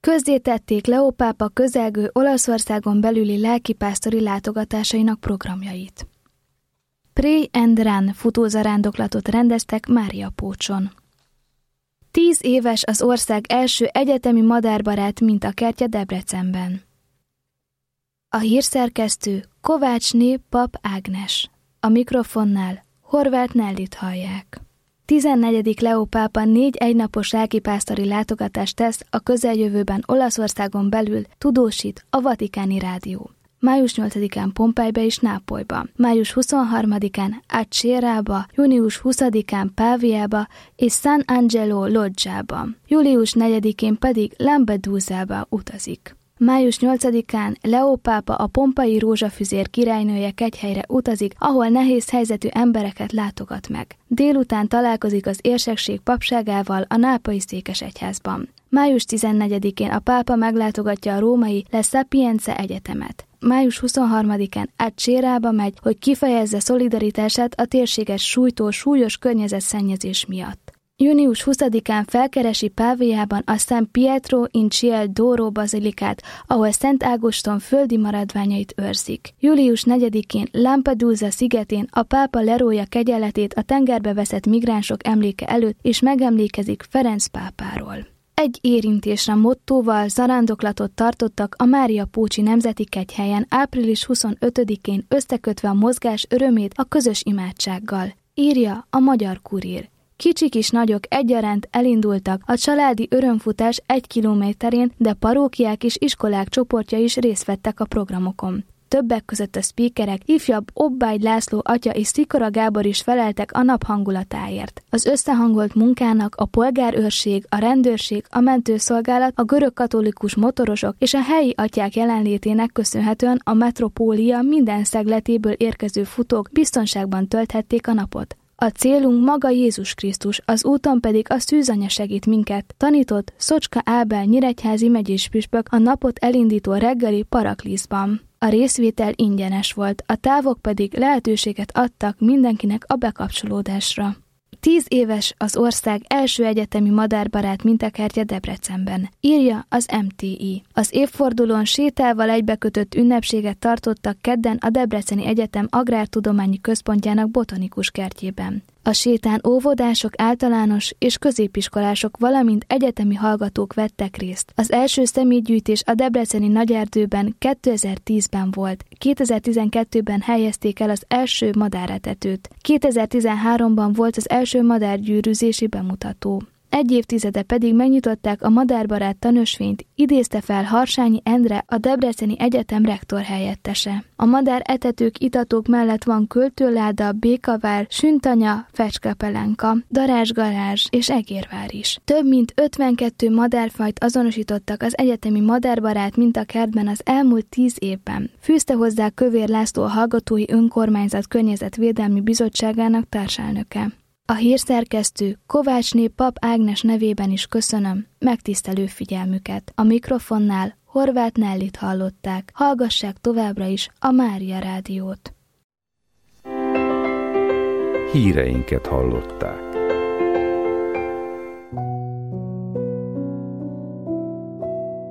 Közzétették Leó pápa közelgő Olaszországon belüli lelkipásztori látogatásainak programjait. Pray and Run futózarándoklatot rendeztek Máriapócson. 10 éves az ország első egyetemi madárbarát mintakertje Debrecenben. A hírszerkesztő Kovácsné Pap Ágnes. A mikrofonnál Horváth Nellit hallják. 14. Leó pápa 4 egynapos lelkipásztori látogatást tesz a közeljövőben Olaszországon belül, tudósít a Vatikáni Rádió. Május 8-án Pompejbe és Nápolyba, május 23-án Acerába, június 20-án Páviába és San Angelo Loggiába, július 4-én pedig Lampedusába utazik. Május 8-án Leó pápa a pompai rózsafüzér királynője kegyhelyre utazik, ahol nehéz helyzetű embereket látogat meg. Délután találkozik az érsekség papságával a nápolyi székesegyházban. Május 14-én a pápa meglátogatja a római La Sapienza Egyetemet. Május 23-án Acerába megy, hogy kifejezze szolidaritását a térséget sújtó súlyos környezetszennyezés miatt. Június 20-án felkeresi Páviában a San Pietro in Ciel d'Oro bazilikát, ahol Szent Ágoston földi maradványait őrzik. Július 4-én Lampedusa szigetén a pápa lerója kegyeletét a tengerbe veszett migránsok emléke előtt, és megemlékezik Ferenc pápáról. Egy érintésre mottóval zarándoklatot tartottak a Máriapócsi Nemzeti Kegyhelyen április 25-én, összekötve a mozgás örömét a közös imádsággal, írja a Magyar Kurír. Kicsik és nagyok egyaránt elindultak a családi örömfutás 1 kilométerén, de parókiák és iskolák csoportja is részt vettek a programokon. Többek között a speakerek, ifjabb Obbágy László atya és Szikora Gábor is feleltek a nap hangulatáért. Az összehangolt munkának a polgárőrség, a rendőrség, a mentőszolgálat, a görögkatolikus motorosok és a helyi atyák jelenlétének köszönhetően a metropólia minden szegletéből érkező futók biztonságban tölthették a napot. A célunk maga Jézus Krisztus, az úton pedig a szűzanya segít minket, tanított Szocska Ábel nyíregyházi megyés püspök a napot elindító reggeli Parakliszban. A részvétel ingyenes volt, a távok pedig lehetőséget adtak mindenkinek a bekapcsolódásra. 10 éves az ország első egyetemi madárbarát mintakertje Debrecenben, írja az MTI. Az évfordulón sétával egybekötött ünnepséget tartottak kedden a Debreceni Egyetem Agrártudományi Központjának botanikus kertjében. A sétán óvodások, általános és középiskolások, valamint egyetemi hallgatók vettek részt. Az első személygyűjtés a debreceni Nagyerdőben 2010-ben volt, 2012-ben helyezték el az első madáretetőt, 2013-ban volt az első madárgyűrűzési bemutató. Egy évtizede pedig megnyitották a madárbarát tanösvényt, idézte fel Harsányi Endre, a Debreceni Egyetem rektor helyettese. A madár etetők, itatók mellett van költőláda, Békavár, Süntanya, Fecskepelenka, Darázsgarázs és Egérvár is. Több mint 52 madárfajt azonosítottak az egyetemi madárbarát mintakertben az elmúlt 10 évben. Fűzte hozzá Kövér László, a Hallgatói Önkormányzat Környezetvédelmi Bizottságának társelnöke. A hírszerkesztő Kovácsné Pap Ágnes nevében is köszönöm megtisztelő figyelmüket. A mikrofonnál Horváth Nellit hallották. Hallgassák továbbra is a Mária Rádiót. Híreinket hallották.